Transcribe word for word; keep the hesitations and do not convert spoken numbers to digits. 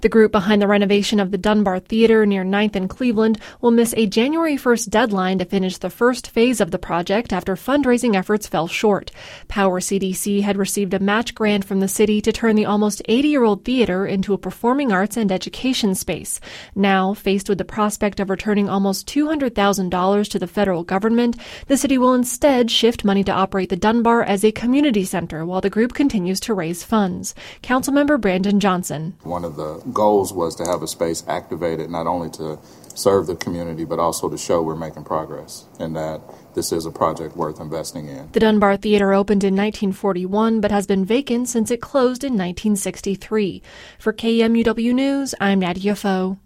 The group behind the renovation of the Dunbar Theater near ninth and Cleveland will miss a January first deadline to finish the first phase of the project after fundraising efforts fell short. Power C D C had received a match grant from the city to turn the almost eighty-year-old theater into a performing arts and education space. Now, faced with the prospect of returning almost two hundred thousand dollars to the federal government, the city will instead shift money to operate the Dunbar as a community center while the group continues to raise funds. Councilmember Brandon Johnson. One of the goals was to have a space activated not only to serve the community but also to show we're making progress and that this is a project worth investing in. The Dunbar Theater opened in nineteen forty-one but has been vacant since it closed in nineteen sixty-three. For K M U W News, I'm Nadia Foe.